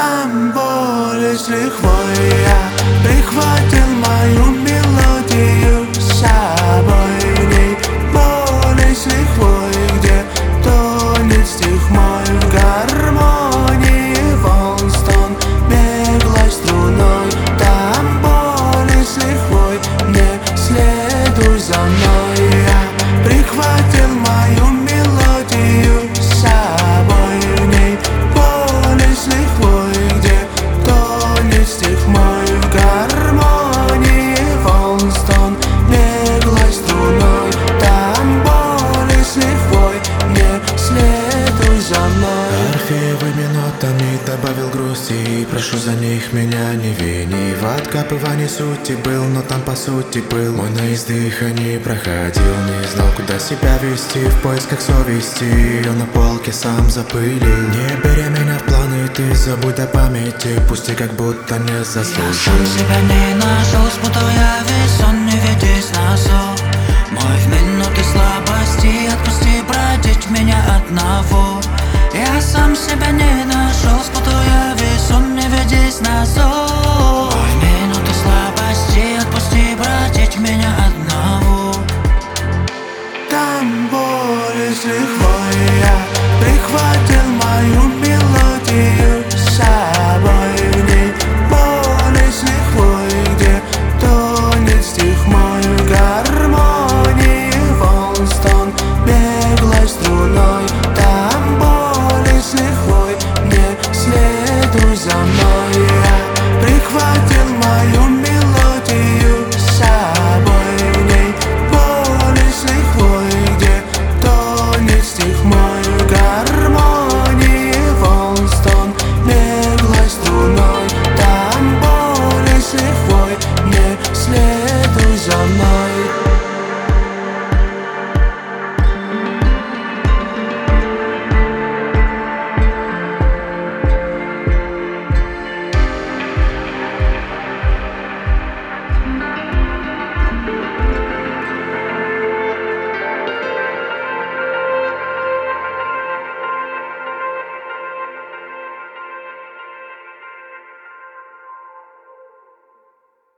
Там более с лихвой я прихватил мою мелодию с собой. В ней более с лихвой, где тонет стих мой в гармонии волн стон беглой струной. Там более с лихвой, не следуй за мной. Я прихватил мою мелодию с собой. В ней более с лихвой, где тонет стих мой в гармонии волн стон беглой струной. Там более с лихвой, не следуй за мной. Орфеевыми нотами добавил грусти, и прошу за них меня не вини. В откапывании сути был, но там по сути был. Мой наезд дыхания проходил, не знал, куда себя вести. В поисках совести ее на полке сам запылил. Не беря меня в планы, ты забудь до памяти, пусти, как будто не заслужил. Я сам себя не нашел, спутал я весь сон, не ведись на зов мой. В минуты слабости отпусти бродить меня одного. Я сам себя не нашел, спутал я весь сон, не ведись на зов